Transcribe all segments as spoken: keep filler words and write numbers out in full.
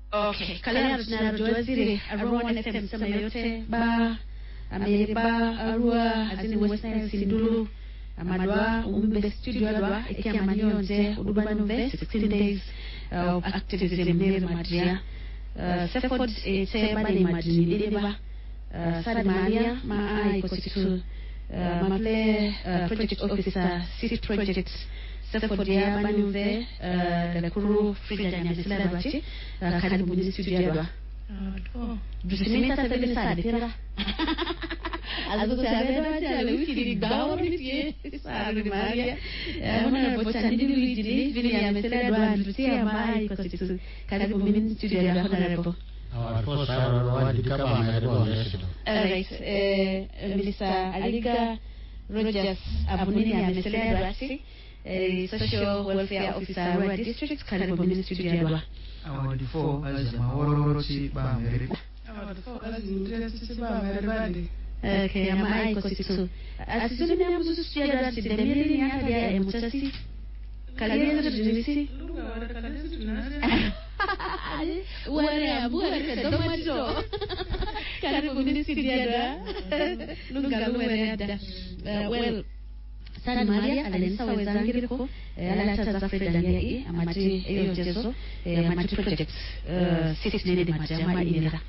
Okay, kala na Joaziri, Arua F M sama yote ba Ameriba Arua azini West Nile Sindulu amadwa umbe studio adwa ikia manionze udubanu ve sixteen days of activism near Madria Seford ete bani madini deba Sada Maria ma ai kositu maple project officer city projects Seford ya bani ve la kuru frida ya mesla dwati karibu ni studio adwa Dusimita tebele sade tera Algo sabe dwati ale wiki dawo ni Sada Maria ona bocha ndi Luigi vile ya mesla dwati ya mai kositu karibu ni studio adwa honorable Our first hour did cover my own. Alright, uh, Melissa Aliga Rogers Abunini Amesela Dwasi, Social Welfare Officer Rua District, Karibu Ministry Jadwa. Our default as a Maorochi Bameri. Our default as interested Bameri. Okay, I'm I Cositu. As soon as I was to see that the million Yadia and Mutasi Kalia Junisi. Wale abuwa kadomacho karibu ministry jada lungalu wereda well Sada Maria alensa wezangiriko alata za Freda yai amati eyo jezo amati projects six nene majama inera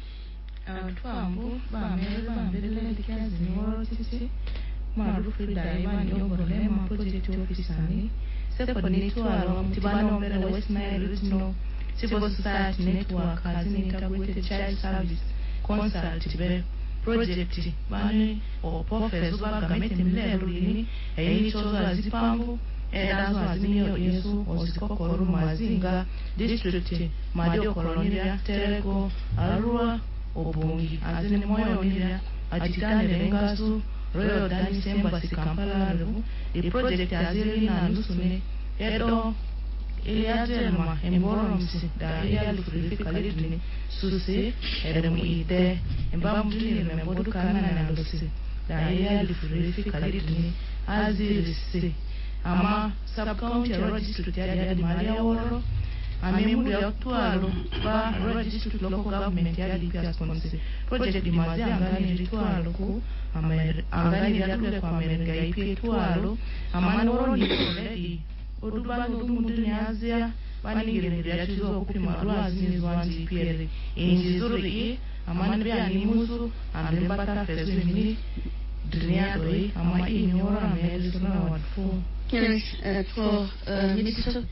twambu bamere bambele dikazi ni worotisi maru Freda imani yongorole ma project officer ni sepo ni twalo mtibano mbele West Nile regional Civil Society Network has an integrated child service consult project bani or professor bagamete mlelo yini eyicho azipambu erazo azimiyo yesu osikokoro mazinga district madio kolonia tereko arua obongi azini moyo nilia atitane rengasu royal dance embassy Kampala revu the project azili na nusune edo Iliajelma emboromsi da iyali furifika lidini susi edemu ide embamdini membodu kana na ndosi da iyali furifika lidini azirisi ama sub-county road district ya Maria Woro amemudi ya tualo ba road district local government ya lipia sponsor project di mazi angani ritualo ku angani yatule kwa merenga ipi tualo ama noro ni already Udubani udumudu nyazia bani gireni biachizo okupima ruazi nizwanzi pieri injizuri amani bia nimusu amembata fesu mini driniadoi ama inyora meri suna wadfu yes for minister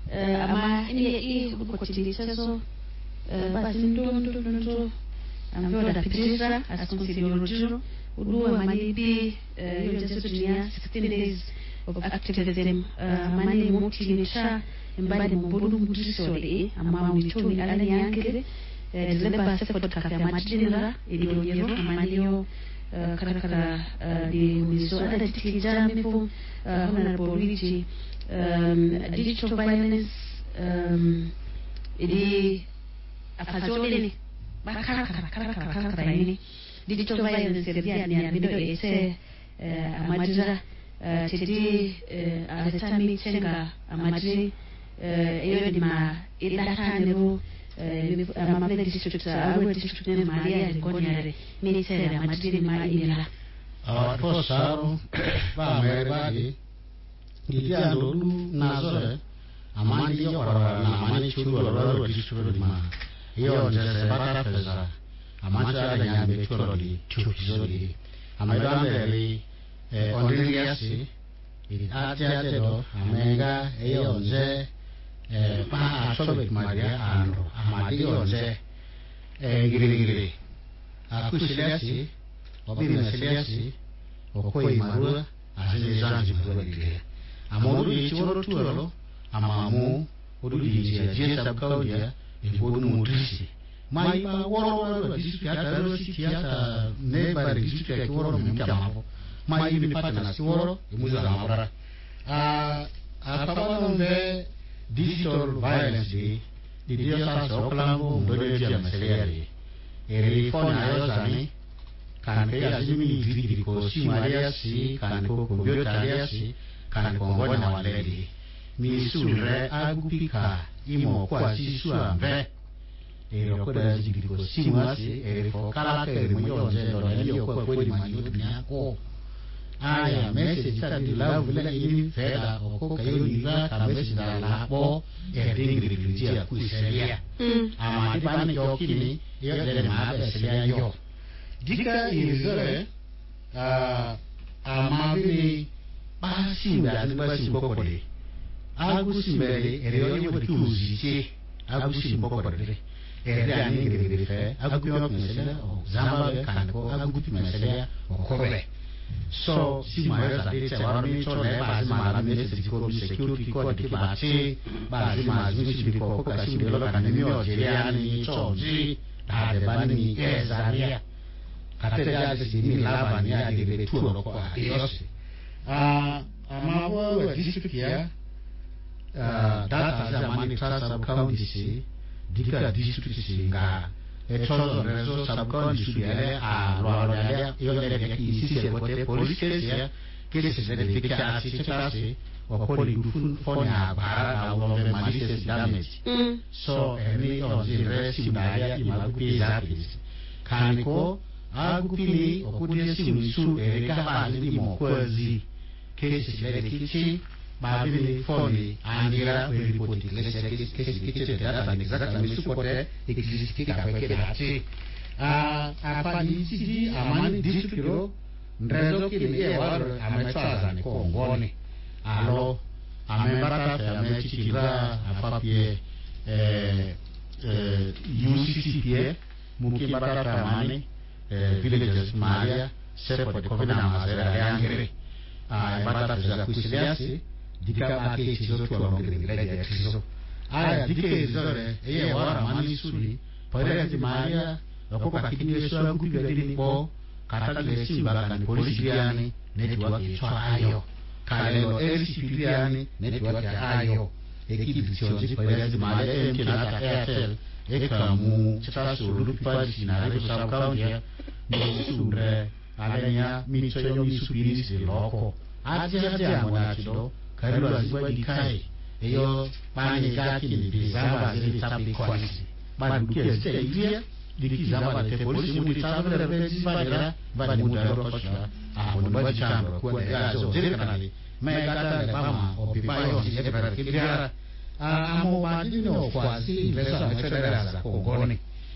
ama ini i bukochilichezo basi ndo ndo ndo ambayo da pijira as considerado udu amanibi yojesu dunia sixteen days of activism mani mutinisha mbali mbudu mudisole ama mutumi alani yankere dileba sefot kafe amadinira iliyonyero amanio karakara di miso ada tikija mifu honorable Luigi digital violence idi afajoleni bakara kara kara kara ini digital violence ya ni abido ese amadira tedi azetami chenga amadri eyo di ma idakanero amamele district awe district ne Maria ngonyare ministere amadri ma inera Our saro ba meribadi ndiando lu nazore amandi yokora na mani chulo lolo district ma yo jese bata pesa amacha da nyambe chulo di chupizodi amadambe eh ondiriasi ili atiate do amenga eyonze eh pa asobek Maria ando amadi onze eh girigiri akushiliasi obime siliasi okoi marua azini zanzi mbuwagire amodu yichoro tuolo amamu odu yijia jesa bukaudia ibodu mudrisi maipa woro woro district hata rosi hata neighboring district ya kiworo mkamapo mai ni partner siworo imuza na mabara ah akabano mbe digital violence di dio sasa oklango ndole dia maselere eri fona ayozani kan pe azimi vidi ko si maria si kan ko computer si kan ko ngona waledi mi sulre agupika imo kwa si suambe e ko da jigi ko simasi e ko kala ke mo yo je do le yo ko ko di ma yo nya ko aya message ta di la vula ini feda ko ka yo ni ga ka message da la bo e ding ri ri ji ku seria ama di ba ni yo kini yo de ma ba seria yo dika izore ah ama bi ba si da ni ba si ko ko de agusi mbele ereo ni ko tuzi agusi mboko de ere ani ngiri fe agupi o mesela o zamba be kan ko agupi mesela o kobe so si mara sa de tsewa mi cho le ba si mara mi se ko mi security ko de ba che ba si ma si si ko ko ka si de lo kan mi o je ya ni cho ji da de ba ni ke za ria ka te ya si mi la ba ni ya de tu lo ko a yos a ama wo district ya Uh, data zamani trust sub county si dika district si nga e chozo rezo sub county su yale a lo lo yale yo le de ki si se bote police case ya ke se de de ka si chasi o poli du fonya bara na lo be malicious damage so eni on the resi na ya imagu pizapis kaniko agupili okudia si su e ka ba ni mo kwazi ke se de ki Babili fondi angira we report le se ke ke ke ke data exactly supporte existe ka kwa ke dati a apa ni sidi amani district ro ndrezo ki ni e war amechaza ni ko ngoni alo amembata fe amechikira apa pie eh eh U C C pie mukibata tamani eh villages maria sepo de kovina mazera yangere a embata za kusiliasi dika ba ke chizo tu along the village chizo aya dike zore eye wara mani suri pare ati maria ko ka kini so agu bi de bo kata le simba kan police yani network chwa ayo kale no L C P yani network ayo ekipi chonji pare ati maria M T N ata Airtel ekamu chita so lu pa sina re sub county no sure alenya micho yo misupiri si loko aja aja mona chido Karu azwa dikai eyo bani gaki ni bizaba zili tapi kwasi bani bukia zite idea diki zaba te polisi muti tabele rebezi badera bani muta rokosha ah onumba chambro kwa ya zo zile kanali me kata le bama opipayo si ebra kibiara amo bani no kwasi invesa mechera za kongoni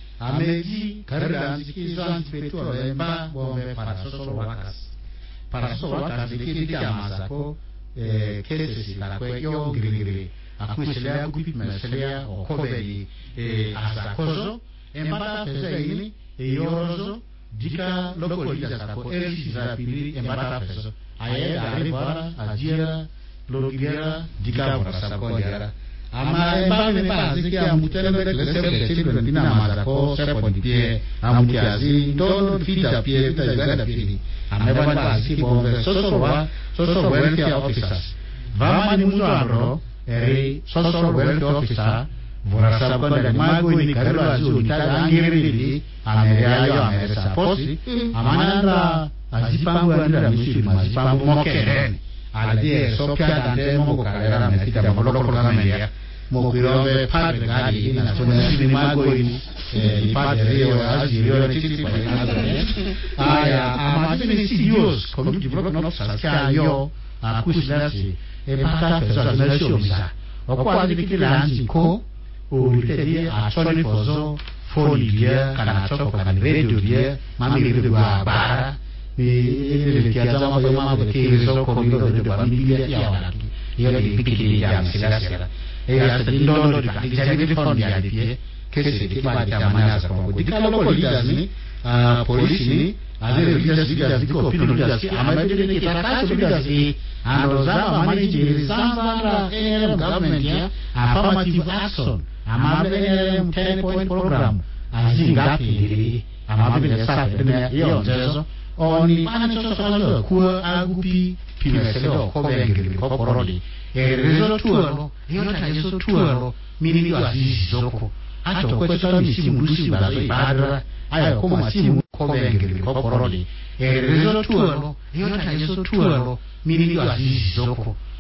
ameji karu anziki zanzi petu lemba bombe para sosolo wakas para sosolo wakas diki diki amazako eh kese si la kwe yo ngiri akuselea kupi meselea o kobeli eh asakozo embata pesa ini e yorozo dika loko lida sako elsi za pili embata pesa aye arriba ajira logira dika bora sako yara ama emba me pa zikia mutele bere lesebe children bina mazako sepo di pie amukiazi dono fita pie fita uganda pili ameba ba ziki bombe social wa social welfare officers vama ni mtu andro eri social welfare officer vora sabko de mago ni karlo azu itaga angirili ameyayo ameresa posi amananda azipangu andra misiri mazipangu mokeren aladie sopya dande mogo kalera mefita moloko programia mokirobe padre gadi ina sona ni mago ni eh padre rio azi rio titi pa aya amati ni serious community development officer yo akusilasi e bata pesa na shomisa okwa dikila anziko o litedi a choni fozo foni bia kana choko kana radio bia mami radio bara e le kiaza ma ma ba ke reso ko mi do de ba mi bia ya wa yo di pikiri ya silasera e ya tindo do di di jabi di foni ya di pie che si di ba di amana sa ko di kala ko leaders ni polisi ni azere leaders leaders di ko pino leaders amade ni kita kaso leaders e ando zama manage zama ra N R M government ya affirmative action amabe N R M ten point program azinga pili amabe ne sa ne yo jezo oni pana chocho salo ku agupi pimeselo ko bengeli ko porodi e rezo tuaro yo ta yeso tuaro mini yo azizi zoko ato ko chocho mi simu dusi ba ibadra ayo ko masimu ko bengeli ko porodi e rezo tuaro yo ta yeso tuaro mini yo azizi zoko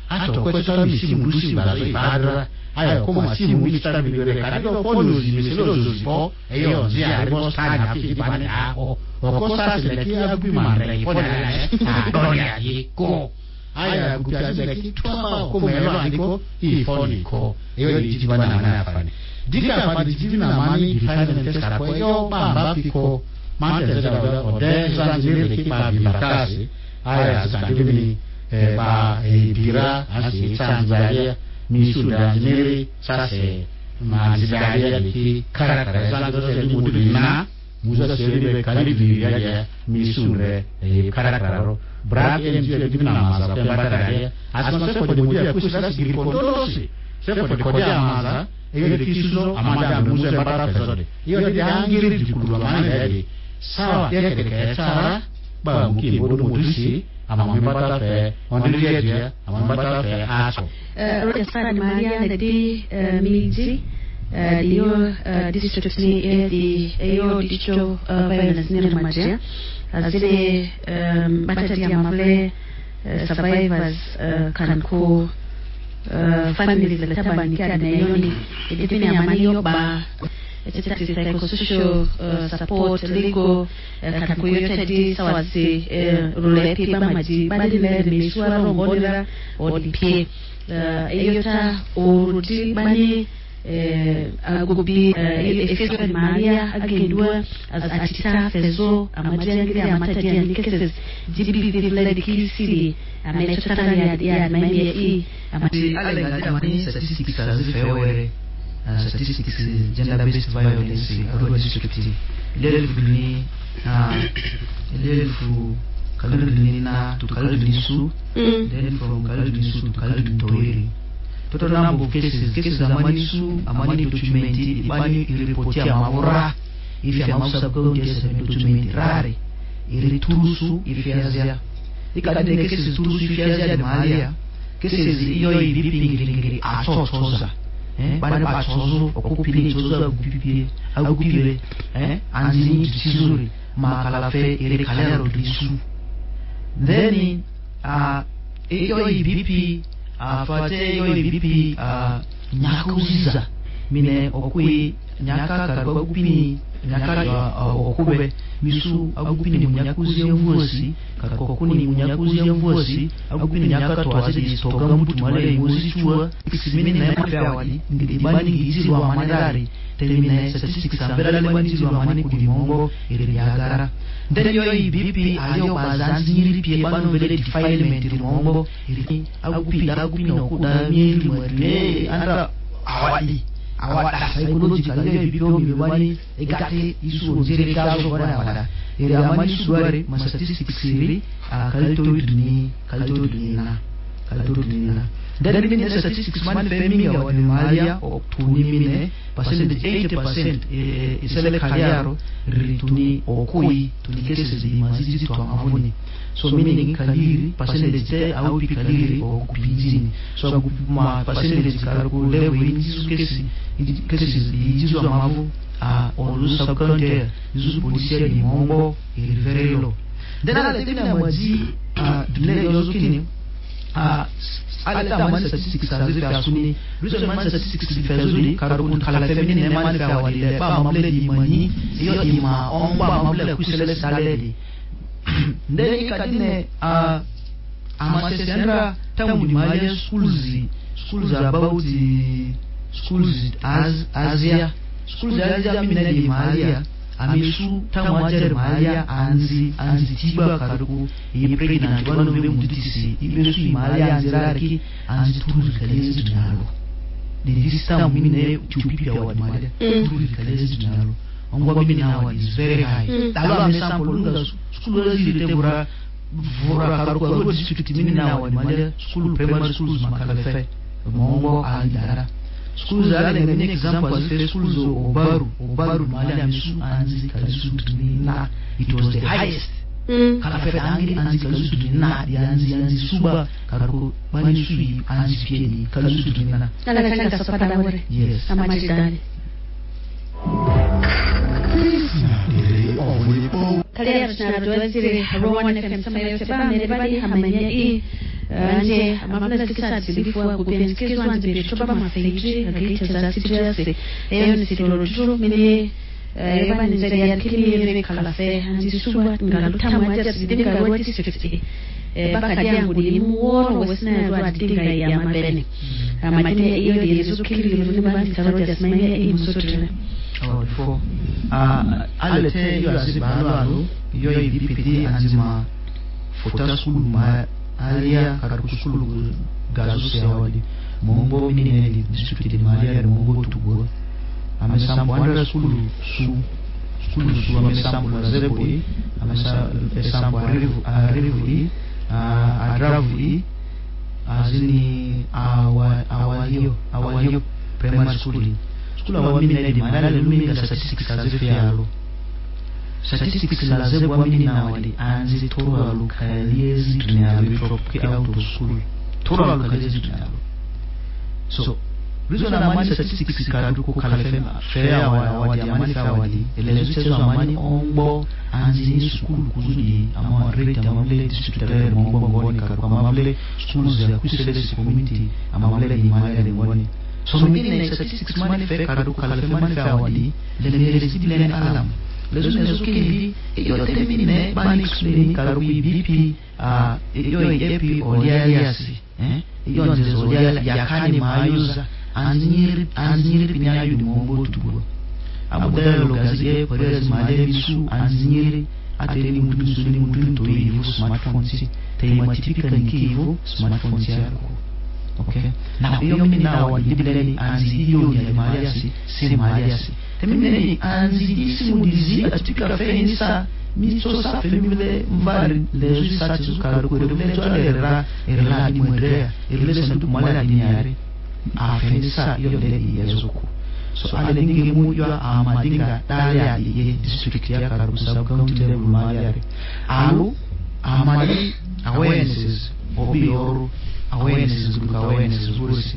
ato kwa sasa misimu dusi bazo ibadra ayo kuma simu ilitara bibere kadigo follow zimiselo zozipo eyo zia aribo stanya afi bane ako okosa seleki agubi mandele ipona na donya yiko aya gupya seleki twa ko melo andiko ifoni ko eyo dijibana na afani dika afani dijibina mani define test karapo eyo bamba piko mante zera ode zanzile leki ba bimakasi aya zandibini ba bira asi Tanzania misuda nere sase manzidaria leki karakara zanzo mudina muza seri kalibi ya misure karakara brad enjio dibina maza pembataria asma se pode mudia kusira sigiri kontolosi se pode kodia maza eyo kisuzo amanda muza batara fesode iyo de angiri dikulu amana de sawa yake de sara ba muki bodo mudusi ama mbata fe ondilia dia ama mbata fe aso eh roja sana Maria ndadi miji dio district ni di ayo dicho violence ni magia azile bata dia mavle survivors kan ko families la tabani kada yoni idipini amani yoba etc psychosocial support legal kan ko yote di sawasi rule pe ba maji badile me suara rongonera odipie eyota urudi bani agobi efeso Maria agendwa atita fezo amajangiri amatadia nikese jibi vile dikisiri amechotana ya ya mimi hii amati alenga jamani statistics azifewere statistics gender based violence arua district lelefu ni lelefu kalulu ni na to kalulu ni su then from kalulu ni su to kalulu toiri total number of cases cases amani su amani documenti ibani iripotia mavura ifya mausabu ndese documenti rare iriturusu ifyazia ikadine cases turusu ifyazia de Maria cases iyo ibipingiri achochoza eh bana bachozo okupini chozo agupipie agupire eh anzini tsizuri makalafe ire kalero disu then ah iyo ibipi afate yo ibipi nyakuziza mine okui nyaka karwa gupini nyaka okube misu agupini munyakuzi yemvuosi kakokuni munyakuzi yemvuosi agupini nyaka twazidi stoga mtu male muzi chua kisimini na mapawali ngidibani ngizilwa manadari termine statistics ambera lebani zilwa mani kudimongo ire byagara ndere yo ibipi ayo bazanzi nyiri pie bano vele defilement rimongo ire agupi agupini okuda mieri mwere anda awadi awada psychological yo ibipio mibani egate isu onzere kazo bana bana ire amani suare ma statistics ire kalito iduni kalito idunina kalito idunina ndere mine statistics man feming ya wani Maria oktuni mine percentage eighty percent isele kaliaro rituni okui tuni cases di mazidi to amavuni so meaning kaliri percentage au pi kaliri okupinjini so ma percentage karaku level injisu cases cases injisu amavu a olu subcounter injisu polisia di mongo iriverelo dena la tebina maji a dule yozukini a alata man statistics azife asuni reason man statistics fezuli karabun kala feminine man fa walile ba mamle di mani yo ima omba mamle kusele saledi ndeni kadine a amasesendra tamu di Maria schools schools about the schools as Asia schools Asia mina di Maria amisu tamu ajer Maria anzi anzi tiba karuku ipregnant wano be muditisi ibesu Maria anzirariki anzi turu kalezi tunalo di dista mine chupipi wa Maria turu kalezi tunalo ongwa mimi nawa is very high talo ame sample lunga school lazite bura bura karuku ro district mimi nawa Maria school primary schools makalafe mongo andara schools ale ngene example as schools obaru obaru mali amisu anzi kalisu tunina it was the highest kala fe angiri anzi kalisu tunina di anzi anzi suba karako bani sui anzi pieni kalisu tunina kala kala kasapata wore yes amajidani kali ya tunarajwa zile Rowan F M sama yote ba mere bali hamanya i anje amamna sikisati lifua kupensikizwa nje bitoba mafeiji agita za sitrese eyo ni sitoro turu mine eba nzari ya kimi ebe kalafe anji suwa ngalutamu aja sidinga rwa district baka yangu ni muoro wesina rwa dinga ya mabene amatine iyo yezu kili ni bani tarot jasmanya imusotre oh fo ah alete yo azibalo alo yo ibipiti anjima fota skulu ma alia karakuskulu gazu sewadi mombo minene di district di malia de mombo tugo amesambo andra skulu su skulu su amesambo la zeboi amesambo arrivu arrivu adravu azini awa awalio awalio primary school school awa minene di malia de luminga statistics azifyalo statistics la zebwa mini na wali anzi toro alukaliezi tunyalo itroke out of school toro alukaliezi tunyalo so rizo na mani statistics kaduko kalafema fea wa wadi amani fa wadi elezu chezo amani ombo anzi ni school kuzudi ama rate ama mle districtare mombo ngoni karuka mamle schools ya kuselesi community ama mle ni mali ya ngoni so mini statistics mani fe kaduko kalafema mani fa wadi lele resibile alam lezo nezo kili iyo temine bani explain karubi bipi a iyo epi olialiasi eh iyo nzezo oliali yakani mayuza anznyiri anznyiri pinyayu dimombo tugo amudalo logazie parezi male bisu anznyiri ateni mutu suni mutu to yivu smartphone si tema tipika nkivu smartphone si yako okay na iyo mini na wadi bilani anzi iyo ya maliasi si maliasi temine anzi disi mudizi atipika fenisa miso sa femile mvale lezu sa tizu karu ko de jole era era di modrea ele santu mala di nyare a fenisa yo de yezuku so ale dinge mu yo a madinga dalia ye district ya karu sub county level maliare alu amali awarenesses obi oru awarenesses group awarenesses bursi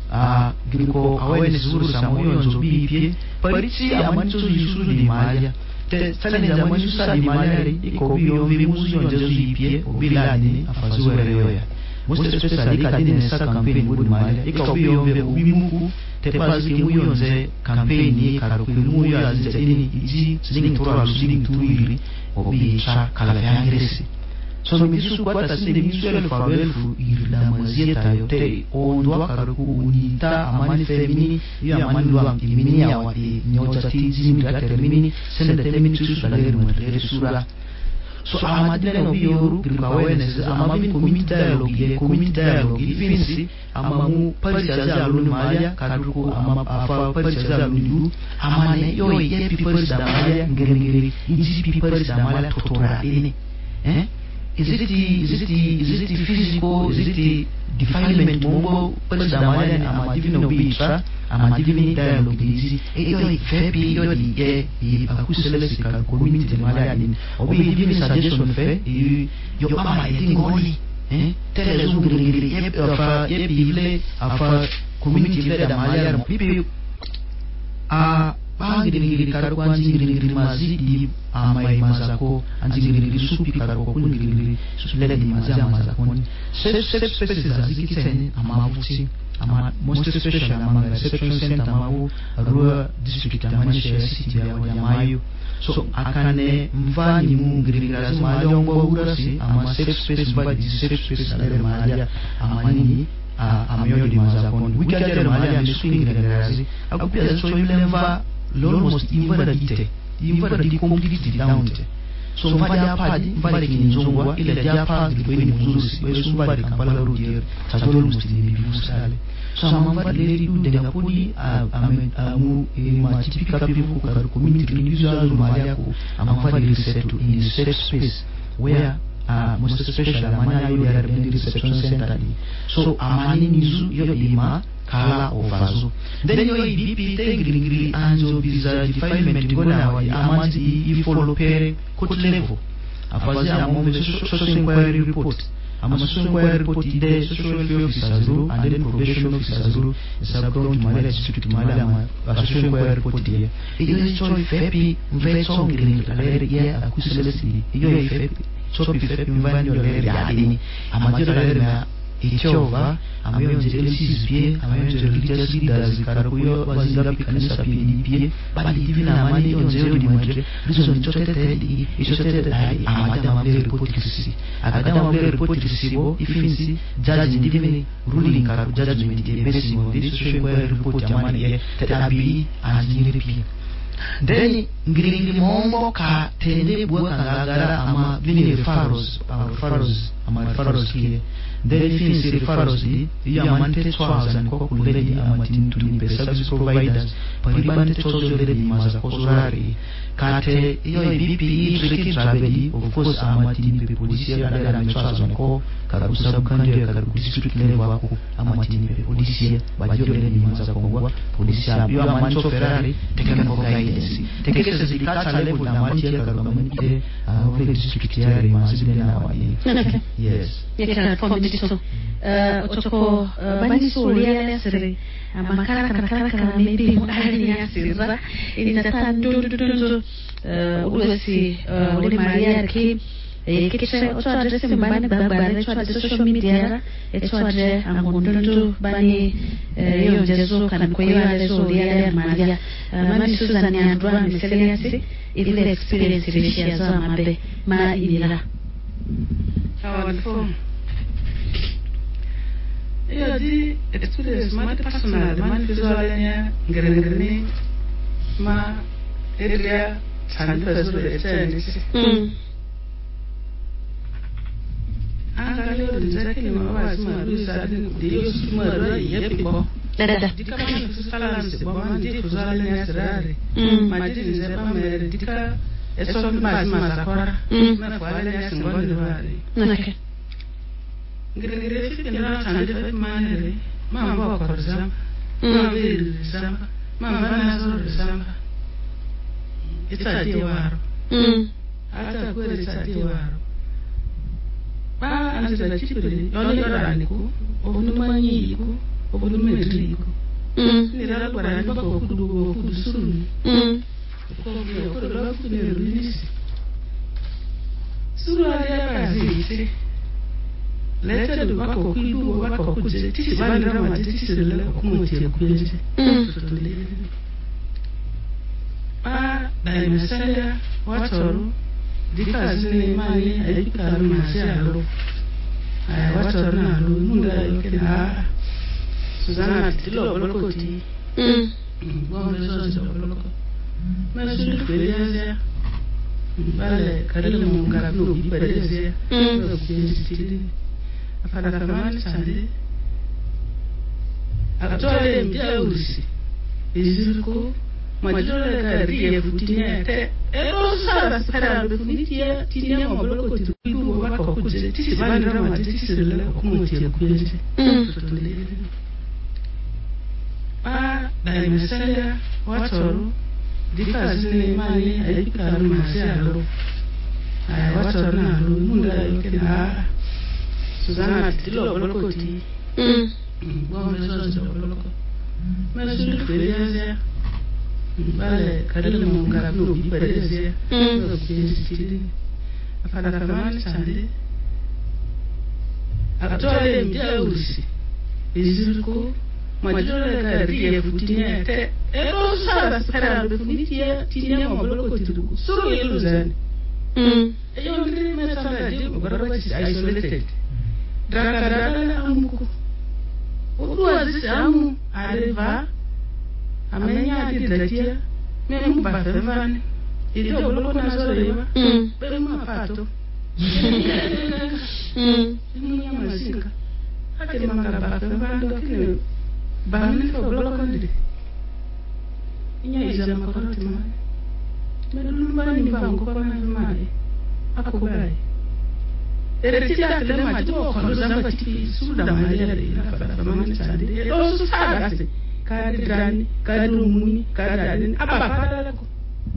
a griko awareness bursi amoyo nzobi pie parichi amancho yisuzu di malia te sale zamani susa di malia iko biyo vimuzi onjezu ipie obilani afazuwe yoya most especially kadine sa campaign budi malia iko biyo ve ubimuku te pazi ki muyonze campaign ni karuku muyo azije ini iji sling tora sling tuiri obi cha kala yangresi so misu kwata sinde misu ele fabelfu irida mazieta yote ondwa karuku unita amani femini yo amani lwa imini ya wati nyocha tizi mi termini sende temini tusu daleri mwadere sura so amadile no biyoru grip awareness amami community dialogue ye community dialogue ifinsi amamu parichaza aluni malia karuku ama afa parichaza aluni amane yo ye people da malia ngere iji people da malia totora ini eh is it the, is it the, is it the physical, is it the defilement mombo pers damaya ni ama divino bitra ama divini dialogue izi eyo fepi yo di ye i akusele sika community mala ni obi divini suggestion fe yo ama itingoni eh tele zungiri ye afa ye bile afa community le da mala mo bibi a bangiri karu anjingiri mazidi amai mazako anjingiri supi karu kunjingiri susulele di maza mazako set set spaces azikitsen amavuti ama most especially ama reception center amavu ruwa district amani share city ya mayo so akane mvani mungiri lazima aliongo urasi ama safe space ba di safe space ale malia amani amayo di mazako wikajere malia miswingi ngarazi akupia so ilemva almost invalidate invalidate completely down so mvaja padi mvale kinzongwa ile japa ngikweni mzurusi besu mvale kampala rudier tatolo mustini bibusale so amamvale leri dunde ngapodi amu ma typical people ka community individual maliako amamvale reset to in safe space where uh, most especially amanya yo ya reception center so amani nizu yo ima kala ovazo then yo ibipi tengiri anzo biza defilement ngona wali amanzi i follow pere court level afazi amombe social inquiry report ama social inquiry report ide social welfare officers ru and then probation officers ru subcounty mala district mala ama social inquiry report ide iyo choi fepi mvetso ngiri aleri ya akuselesi iyo fepi chopi fepi mvani yo leri adini ama jira leri ichova amayonjere sizipye amayonjere religious leaders karakuyo bazinga pikanisa pye bali divina amani yonjere limwete rizo nichotete ichotete amada mabere report kisisi akada mabere report kisibo ifinsi judge divine ruling karaku judgment the basis of this social report amani ye tatabi anjire pye then ngiringi mombo ka tende buwa kangagara ama vini referrals referrals ama referrals kiye then finisi referrals di iya mante twazan kwa kuledi ama tinituni service providers paribante chozo ledi maza kosurari kate iyo B P E triki trabedi of course ama tinipe polisi ya dada mechwazan ko karaku subkandio karaku district level wako ama tinipe polisi ya bajo ledi maza kongwa polisi ya iyo ama mancho Ferrari technical guidance tekese zikata level na mati ya karaku manite uh, district ya mazi na wani yes yekara komedito eh otoko bani solia ya sere amakara kara kara kara maybe muhali ya sirra inata ndo ndo ndo eh ulwesi ule Maria ki ekise oto address mbani babare to address social media eto address angondondo bani yo jezo kan koyo ale solia ya Maria mami Susan ya ndwa miseliasi ile experience ile share za mabe ma inira wonderful. Iyo di experience ma personal man visualnya ngere-ngere ma area sanfa so ete mm anga leo nzake ni mawazi ma rusa ndio suma ro yepibo dada dikama kusalanse baba ndi visualnya sirare ma ndi nzeba mere dika eso ma ma sakora na fualnya singoni wale okay ngire fike ndara tande fe manere mama wa korzamba mama veri zamba mama nazo zamba itati waro mm ata kweli itati waro ba anza chipiri yone yoraniku obunu manyiku obunu medriku mm nira barani bako kudu kudu suru mm ko ko ko la ku ne rulisi suru ya kazi leta du bako kudu bako kuje tisi bandira ma tisi le kumutie kuyenje ba dai mesaya watoru dikazini mani ayikaru masialo ay watoru na lu munda yokena Suzana tilo blokoti mm gombe zo bloko mesulu felezia bale kadele mungara no bibelezia mm kuyenje afada famani sande atole mbia urisi iziriko majole ka riye futinya te ero sara sara befunitia tinya mobloko tiku wako kuje tisi bandira ma tisi le kumutie kuyenje ba dai mesaya watoru dikazini mani ayikaru masialo ay watoru na lu munda yokena Suzana tilo blokoti mm gombe zo bloko mesulu felezia bale kadele mungara no bibelezia kuyenje afada famani sande atole mbia urisi iziriko majole ka riye futinya te ero sara sara befunitia tinya mobloko tiku suru yeluzani mm eyo ndiri mesala di goraba isolated Draka draka amuku. Udua zisi amu areva. Amenya adi dratia. Memu bafevani. Ili obloko nazoro eva. Bemu apato. Memu nyama singa. Hake manga bafevani dokine. Bamini obloko ndiri. Inya iza makoroti mani. Medulubani mbangu kwa mani. Akubai. Eretita tele maji wo kono zamba ti suda malere na fada mama sande o su saga se ka drani ka rumuni ka dani aba fada ko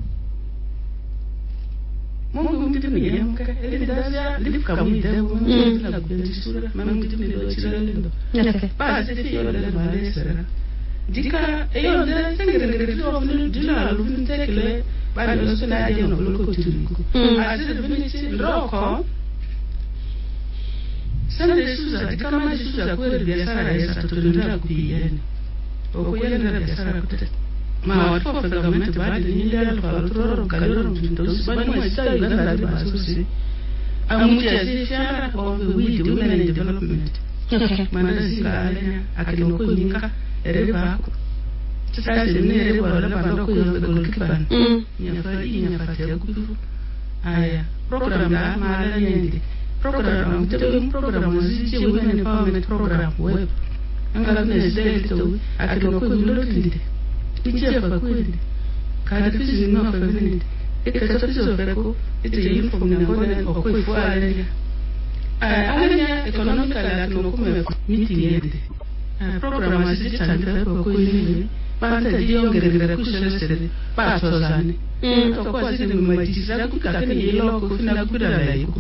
Mungu mtimi yamka elidazia lifka mwida mwida la kundi sura mama mtimi lo chiralindo ba se fi ole male sera dika eyo de sengere ngere do funu dila lu ntekle ba lo sona aje no lo ko tiri ko azir biniti roko Sanda suza dikama suza kweli biashara ya tutundira kupigana. Okuyenda biashara kutete. Ma watu wa government baada ni ndio falotoro kaloro mtundos bali mwa style Uganda ndi basusi. Amuti azishara of the weed women in development. Mandazinga alenya akiloko nyinka ereba ko. Sasa ni ereba wala bando ko yo golkipan. Nyafari nyafatia kubifu. Aya program da mala nyende. Program tebu program zichi women empowerment program web. Angala ne zele to akiloko nyulotinde. Ichefa kweli. Kada fizi no feminine. Ikata fizi feko ite uniform na ngona okwefu alenya. Ah alenya economical atinokume meeting yende. Program aziti tandira ko kweli. Banta diongerera kushelesere batozane. Mm kwa zile mmajiza kukakene yelo ko fina kudala yiko.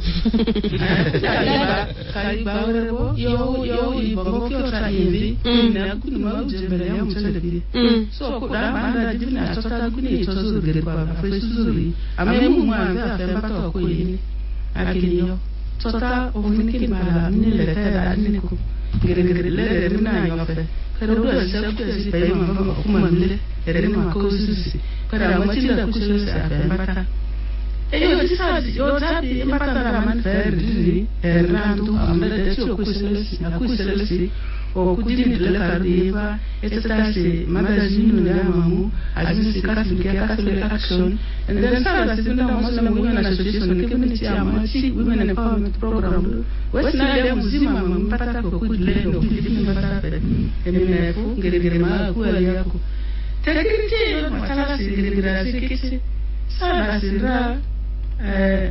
Kaiba kaiba rebo yo yo ibongo kyota yimbi na kunuma ujembele ya mchelebiri. So ko da banda divina tota kuni tozo gere kwa afesuzuri. Amemu mwanza afemba to ko yini. Akiliyo tota ofuniki mala nile tada niko. Gere gere le rina yofe. Pero do sabu zi pai mama kuma mile erema ko sisi. Para matinda kushesa afembata. Eyo disadi yo tabi empata raman ferri errandu amada tio kuselesi akuselesi o kudini de la riva etase magazine ya mamu azisi Catholic Catholic Action and then sada sinda Muslim Women Association community amati women empowerment program wesna ya mzima mpata ko kudile no kudini mpata emenefu ngere ma ku yako tekiti yo matala sigirira sikiti sada sinda eh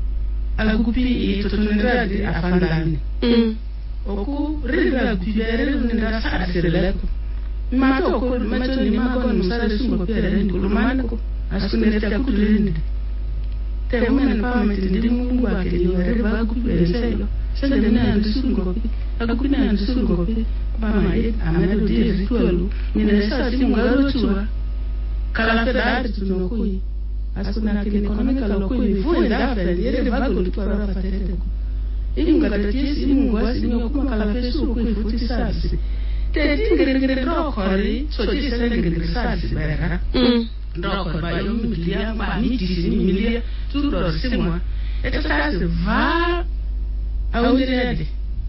agupi itotunira di afandani mm oku rira bibere nunda sasereleko mato ko mato ni mago musare sungo pere ndi kulumana ko askune ta kudulinde te women empowerment ndi mungu akeli rira agupere selo sende na ndusungo agupina ndusungo bama ye amado di ritualu ni nesa simu garochwa kala fedar tunokui askuna kile economical lokui vuenda fere yere vago litwara fatete Inga tatisi ingwa sinyo kuma kala fesu kui futi sasi. Teti ngere ngere drokori soji sele ngere sasi bera. Drokori ba yo milia ba mitisi milia tu dor simwa. Eto sasi va aundirede.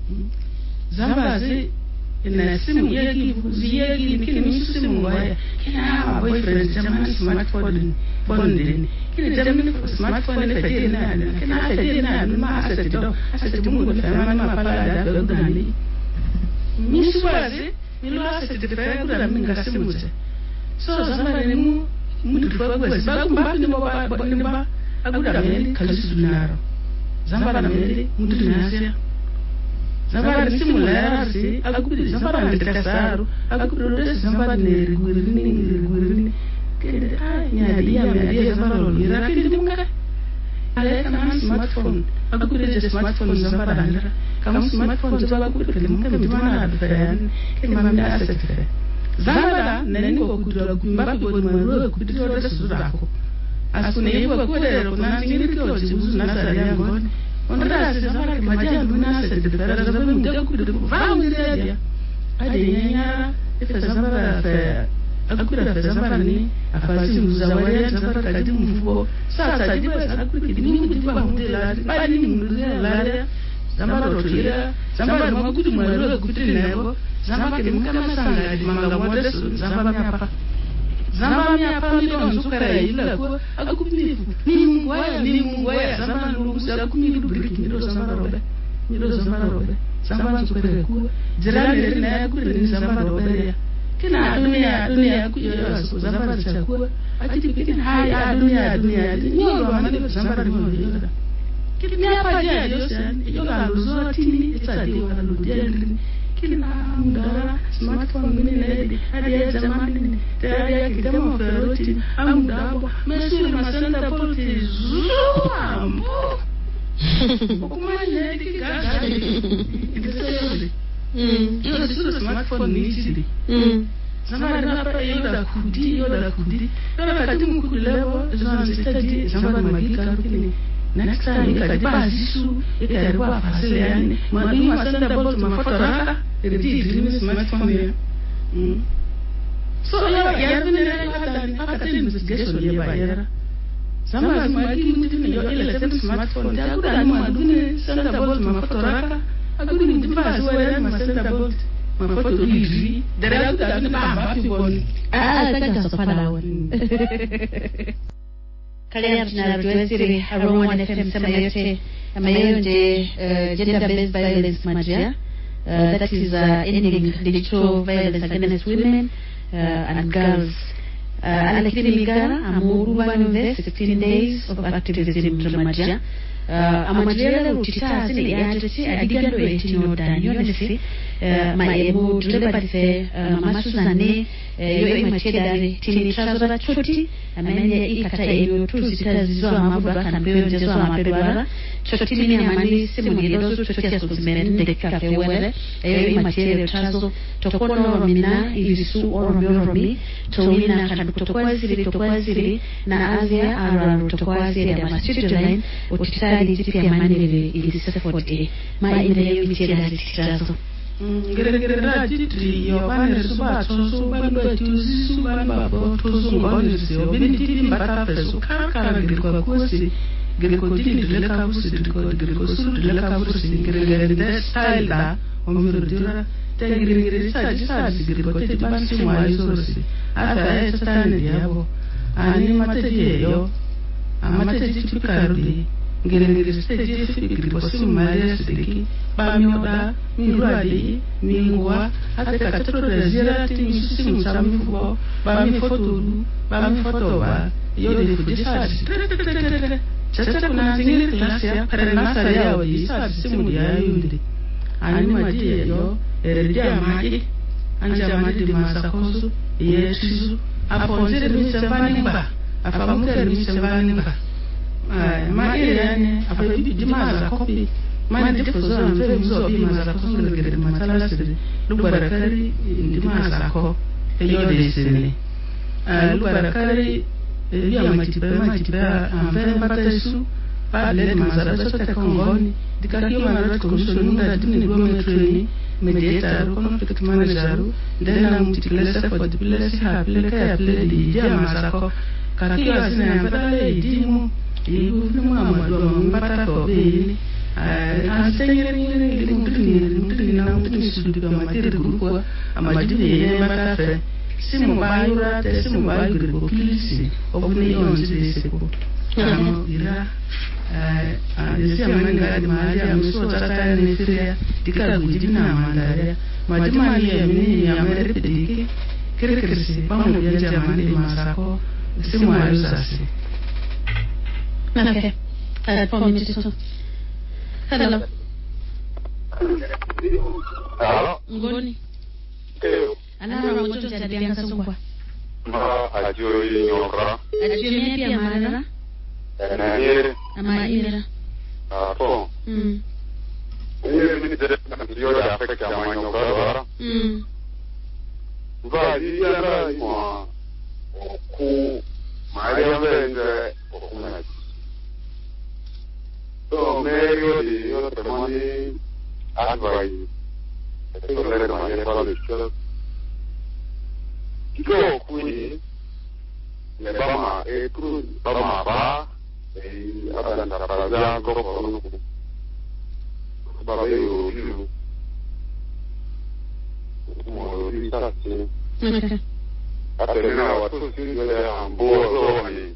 Zambazi ina simu yegi yegi kini misu simu waya. Kina boyfriend jamani smartphone bondini. Kini jamani smartphone ne fadi na kina fadi na ma asati do asati mungu fama ma pala da gani. Misu wazi milo asati de faya kuda minga simu ze. So zamani mu mudu fagwa ba kumba ni ba ba ba aguda meli kalisu dinaro. Zambara meli mudu nasia. Zambara simu la rasi agudi zambara ndikasaru agudi zambara ne rigwirini rigwirini kede anya dia me dia zambara lo rakidi munga ale kana smartphone agudi je smartphone zambara ndara kama smartphone zaba agudi kede munga mtwana adfayan kede mamda asete zambara nani ko kudura kumba ko mwanzo kudura da sudako asune yiwa kudera kuna ngini ko jibuzu nasara yango Ondra zambara kemaja mbuna se de fera zambara mga kudu vangu dia ade nyanya ifa zambara fa akura fa zambara ni afasi muzawaya zambara kadi mvuo sasa diba akura kidi mungu diba mudela bali mudela la zambara rotira zambara magudu mwalo kudu nebo zambara kidi mukama sanga di manga modesu zambara myapa zambara myapa milioni sukara ila ko akupifu ni mungu waya ni mungu waya zambara lungusa kumili briki ndio zambara robe ndio zambara robe zambara sukara ku jirani na ya kule ni zambara robe kina dunia dunia ku yo zambara chakua akiti kina hai dunia dunia ni yo zambara ni yo kini hapa je ndio yo la luzoti ni itadi wala ludia kila muda smartphone mini nedi hadi zamani tayari ya kidemo feroti amudabo mesuri masanta polti zuambo okumanya nedi gaga ikisayode mm yo suru smartphone ni sidi mm zamani hapa yoda kudi yoda kudi yoda kati mkulewa zana stadi zamani magika kini next time ikajiba zisu ikaribu afasile yani mwalimu asenda bolt mafotoraka iridi dreams matfamia mm so ya yazine hata hata investigation ya bayera sama mwalimu mtini yo ile sema smartphone ya kuda ni madune senda bolt mafotoraka agudi mtiba zuwa ma senda bolt mafoto hivi dara kuda ni baba fiboni ah sasa sofada woni kale tunarudisiri Aroma F M sema yote amayo nje gender based violence major uh, that is uh, ending digital violence against women uh, and girls uh, alakini migara amuru banyuve sixteen days of activism dramaja uh, amajere rutita sini yajeti adigando etino danyo nesi uh, ma emu dulebate uh, mama Suzanne uh, yo imachedare tini trazora choti amenya ikata eyo tuzita zizwa amabura kanbeyo njezo amapebara choti mini amani simu yedozo choti ya sozimende dekika fewere eyo imachedare trazo tokono romina ilisu orombi towina kanabutokwazi tokwazi na azia araru tokwazi ya masjidulain utitali jipi amani ilisafoti ma ile imachedare trazo ngere rajitri yo bane suba so bando tuzi suba babo tuzu ngoni sio binti mbata pesu kaka ngere kwa kusi ngere ko tini dile ka busi ngere ko ngere ko su dile ka busi ngere ngere de style da omiro dira te ngere ngere sa sa ngere ko te bansi mwali so si asa esa tani yabo ani mate yo amate tipikarubi ngere ngere stage ngere ko su mwali sidiki ba mioda mirwadi mingwa ate katoro razira ti simu samfubo ba mi foto ba mi foto ba yo de kujisa chacha kuna zingine klasi ya parana saria wa isa simu ya yundi ani madi yo erdia madi anja madi masakosu yesu aponze mi sembani ba afamuke mi sembani ba ma ile yani afabi dimaza copy mani difuzo amfe mzo bi maza ko ngere matala sire lubarakari ndimaza ko eyo desene ah lubarakari bi amatipe amatipe amfe mbatasu pa le maza so te kongoni dikaki human commission nda dini gome training mediator conflict manager dena multiplayer for the place ha play ka play di dia maza ko kaki asina mbala idimu ibu numu amado mbata ko be Ansengere ngere ngere ngere na mutini sudu kwa materi grupo amadini yeye matafe simu bayura te simu bayura ko kilisi obuni yonzi deseko amo ira eh andi amanga di mali amuso tata ne firia dika gudina mandare majima ni yamini ya mere pediki kere kere si pamu ya jamani masako simu ayusasi. Okay. Uh, four minutes. Hello. Halo. Ngoni. Eyo. Ana moto jadianga sungwa. Ma ajo yora. Ajo mepi amarara. Na yere. Ama imera. Ah, po. Mm. Yere mini dere kandiyo ya Afrika manyo bara. Mm. Ba yara mo ku Maria Venga okuna. So medio di yo temani advice. Tengo le mani para le show. Kiko kuni le bama e cru bama ba e abanda para ya go ko ba be yo yo. Mo di sa ti. Okay. Atenena watu sisi wale ambao so ni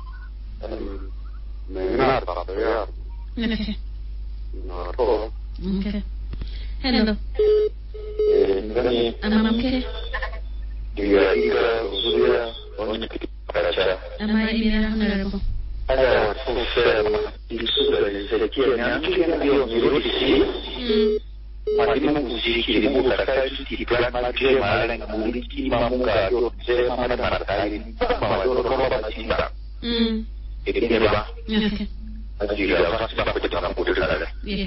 mena para ya. Okay. No, todo. Okay. Hello. Eh, ngani Ama mke. dia ika usulia oni kiparacha. Ama imera honorable. Ada kusema isuda isekia na mkini ndio mirudi. Mm. Madima muziki mungu kakati kiplan madre mala na muziki mamunga yo sema mana marakai. Mama yo roba bachina. Mm. Ini ba. Okay. Ajira pasti dapat kita mampu dulu. Yes.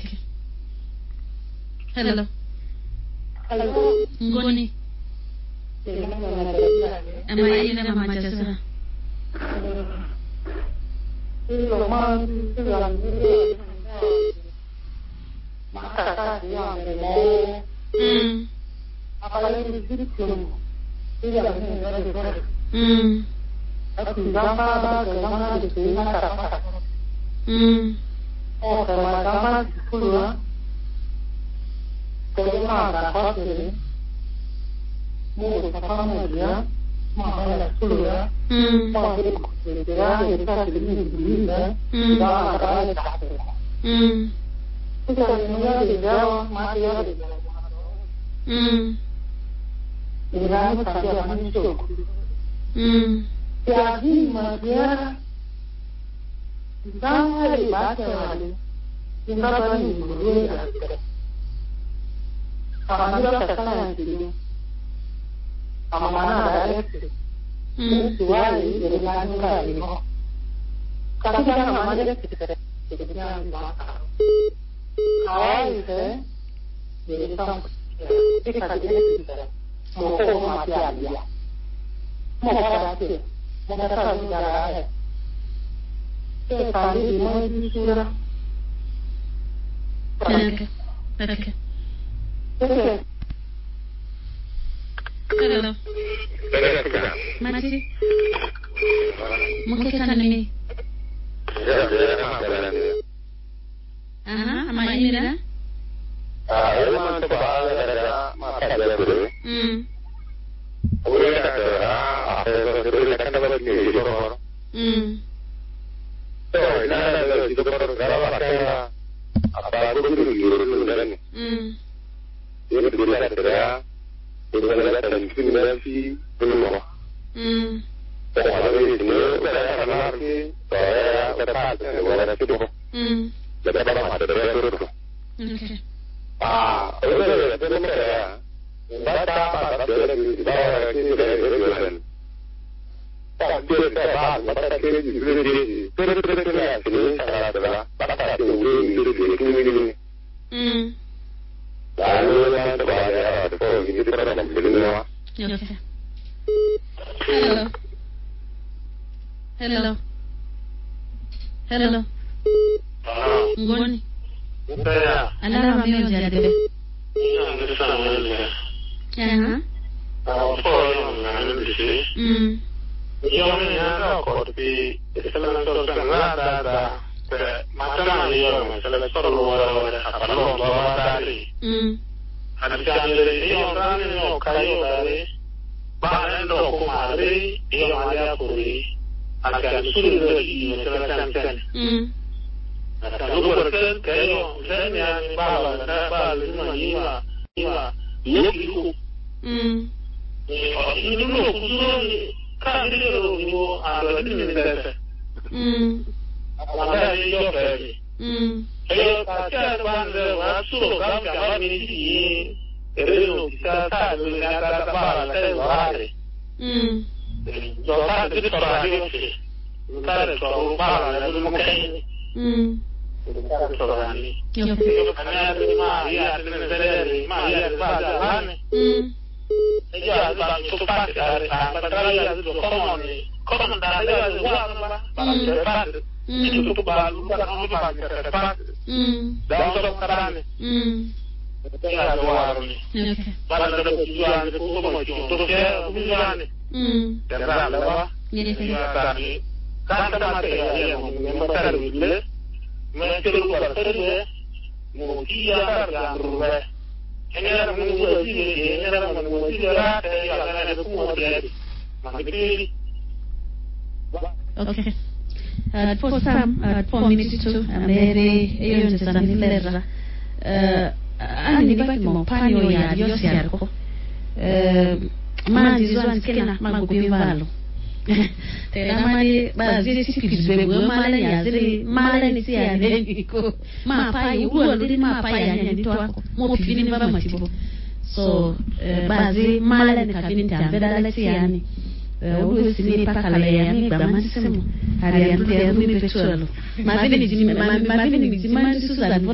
Hello. Hello. Ngoni. Ama ina mama chasura. Ilo man tulang ini. Maka yang ini. Hmm. Apalagi di situ. Tidak ada. Hmm. Aku gambar gambar di sini apa? Hmm. Oh, gambar sepuluh. Kalau mana dapat ini, mau apa mau dia, mau ada sepuluh ya. Hmm. Mau dia dia kita ini ini ya. Hmm. Jangan ada dapat. Hmm. Kita ini dia mati ya. Hmm. Ini kan saja manusia. Hmm. Jadi manusia jangan dibaca lagi. Kita bani dulu ya. Sama juga kesalahan sini. Sama mana ada itu. Hmm. Jual jadi lain kali. Tapi jangan mana ada kita. Jadi jangan bakar. Kalau itu jadi sama. Kita jadi kita. Mau kau mati aja. Mau mati. Mau kata negara. Kita di mana di surah. Okay. Okay. Okay. Hello. Mati. Mungkin kan ini. Aha, ama ini dah. Ah, memang sebab ada mata ada dulu. Hmm. Udah ada, apa itu kan ada di luar. Hmm. So, ini ada di luar negara apa? Apa itu di luar negara ni? Hmm. Ini di luar negara. Di luar negara dan kriminasi belum. Hmm. Kalau di sini ada lagi, saya dapat orang itu. Hmm. Dapat ada itu. Okay. Ah, itu itu mereka. Baca apa ada di bawah itu ada. Tak dia tak baca ke di sini. Terus terus ini sangat adalah baca itu di sini. Hmm. Lalu yang terbaik itu ini terus menjadi. Okay. Hello. Hello. Hello. Ah, Ngoni. saya. Ala mameo jadi. Yang itu sama ya. Aha. Ah, poin yang di sini. Hmm. Yang ini ada kopi, selain itu sangat ada. Macam ni orang, selain itu luar apa luar luar dari. Hmm. Ada jadi orang ini kayu dari. Bahan itu kumari, dia malah kuri. Ada sulit di selain selain. Hmm. Lalu berkat kayu, saya yang bawa, saya bawa lima lima lima lima. Hmm. Ini dulu khususnya kan ini dulu ada di Indonesia. Hmm. Ada di Jogja. Hmm. Kalau kaca bangsa masuk kan kawan ini, itu kita tahu ternyata apa ada orang. Hmm. Jogja itu orang itu. Kita tahu apa ada mungkin. Hmm. Kita tahu orang ini. Okay. Karena lima ya ada lima ya ada. Hmm. Ya, bang cepat dari antara ya itu konon nih. Konon dari itu uang apa? Bang cepat. Itu baru kan bang cepat. Hmm. Dan sekarang nih. Hmm. Ya luar nih. Okay. Baru ada tujuan itu mau itu ya tujuan nih. Hmm. Karena apa? Yes. Ya tadi kan ada materi yang memang itu. Mesti luar terus. Mau dia kan berubah. Ini adalah menguji, ini adalah menguji berat, yang ada semua terjadi. Maknanya. Okay. Uh, for some, uh, for minutes too, amere iyo nje sanilera. Uh, ani baki mo panyo ya yosi yarko. Uh, manzi zwan skena magupi valo. Tena mali bazi sikizwe bwe mala ya zili mala ni siya niko ma pai uwa ndiri ma pai ya nyanditwa mo pivini baba matibo so bazi mala ni kabini tambeda la siya ni uwe sini pakala ya mi bama sisemu hari ya ndu ya rumi petrolo ma vini jimi ma vini jimi suza nvura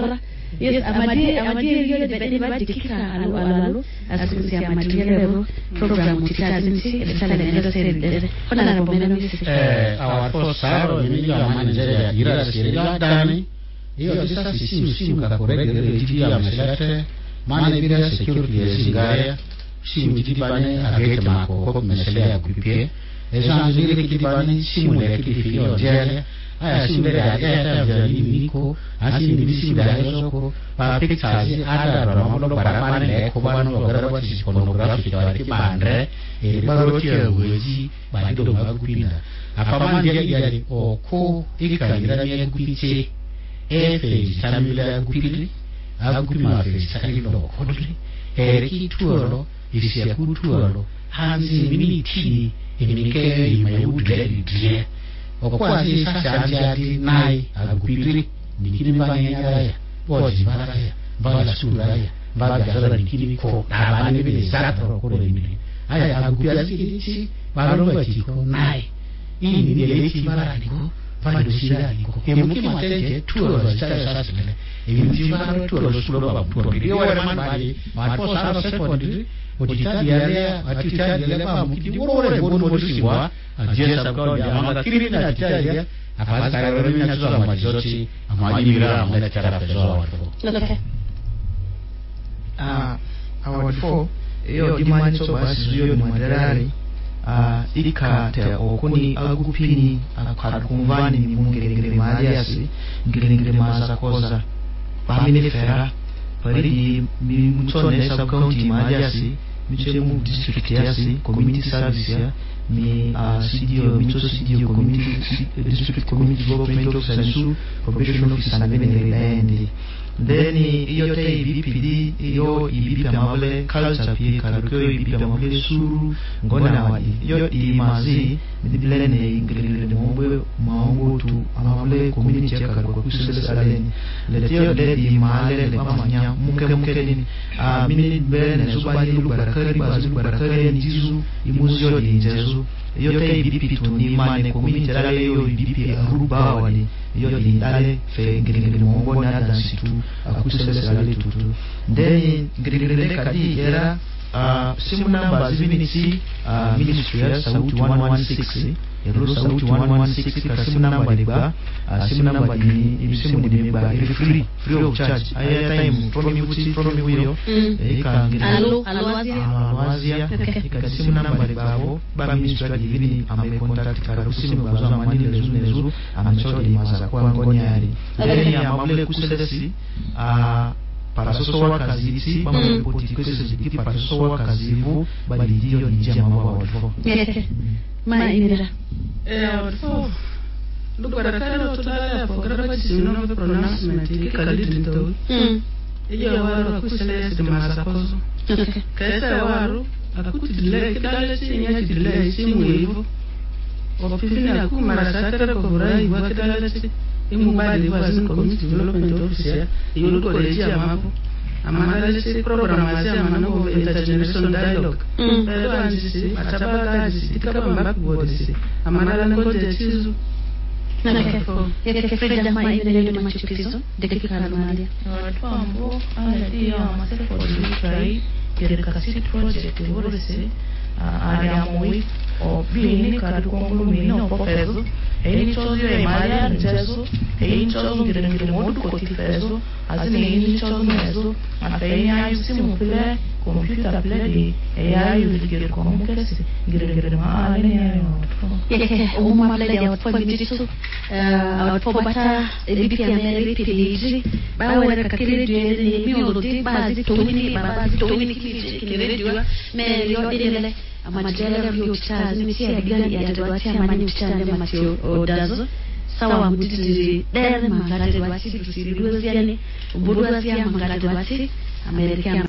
Yes, amadi amadi yele bede ba dikika alu alu asikusi amadi yele program titazinti sala nenda sere kona na bomena misi eh our first saro ni ya manager ira sere dani iyo disa simu simu ka korege titi ya maselate mane bira security zingaya simu titi bane agete mako ko mesele ya kupie esa zile titi bane simu le titi yo jele aya simu le ya ya ya miko asi ni simu da yoko pa pictures ada ramalo barabara le ko bano garaba si pornography ta ki bandre e baro tia weji ba do magupinda afama dia dia o ko ikira ni gupiche efe tamila gupili agupima fe sakilo kodri eriki tuolo isia kutuolo hanzi miniti emike imayudre dire okwasi sasajadi nai agupili nikini banyaya boji baraya bala suraya baga gara nikini ko abane bile zato ko remili aya agupia sikiti baro bachiko nai ini ndiye eti baraniko bado shirani ko emuki matenge tuolo sasa sasa ne ebi baro tuolo sulo ba tuolo dio wala man bali ma po saro secondary ojita diale atita diale ba muki woro woro bono bono singwa ajesa ko dia manga kirina atita apa sekarang ini nyatu sama majority ama imira amana cara pezo awatfo okay ah awatfo iyo dimani so basi yo ni madarari ah ikate okuni agupini akakumvani mungere maliasi ngere maza koza pamine fera paridi mutone sub county maliasi michemu district yasi community service ya mi uh, C D O, Micho C D O, Community District Community Development Officer Nisu, Probation Officer na vene ngerendi. Then iyo te I B P D, iyo I B P amabule culture pia karukyo I B P amabule suru, ngona wa iyo imazi, midibile ne ingregre mwombe maongo tu amabule community ya karukyo kusele saleni. Letio ledi imale le mama nya muke muke nini, mini bene subani lubarakari, bazi lubarakari njizu, imuzio di njezu. Yote I B P tu ni mane community dale yo I B P aruba wali yo di dale fe ngirigiri mwombo na dansi tu akusele salale tutu then ngirigiri kadi era simu namba zibinisi ministry ya sauti one one six Yero sauti one one six ka simu namba liba simu namba ni simu ni liba free free of charge aya time from you see from you yo eka alo alwazia alwazia eka simu namba liba bo ba ministry divini ame contact ka simu bazo amani lezu lezu amechodi maza kwa ngoni ali then ya mamule kuselesi a para sosowa kazi isi mama ripoti kwese ziki para sosowa kazi hivu bali diyo njia mama wadfo ma imira eh wadfo lugara karo tudala fo garaba sino no pronouncement ki kalidi nto iyo waru akusele de masakozo kesa waru akuti dile kidale sinya dile simu hivu ofifina kumara satara ko burai wa kidale imu bali wazin community development officer yulu college amapo amana lesi program azia manango intergeneration dialogue pero anjisi atabaka anjisi tikaba mbakubodisi amana langoje chizu nakefo yeke freda ma ibele de machukizo dakika malia watu ambo andi ya masefo dutrai kirikasi project worese area moi o bini kadu kongulu mino pofezo Eni chozo e malia njezo, eni chozo ngire ngire modu koti fezo, azine eni chozo nezo, afeni ayu simu pile, computer pile di, e ayu ngire komu kesi, ngire ngire maa ene ayu watfo. Yeke, umuma pile di watfo midisu, watfo bata, edipi amere piliji, bawe kakiri duere, miolo di, bazi towini, bazi towini kinire diwa, me liyo idele, amajala vyo utazi misi ya gani ya tadwati amani mtitande matio odazo sawa mbutiti dere mangate dwati dusiri duwaziani ubuduwazi ya mangate dwati Amerika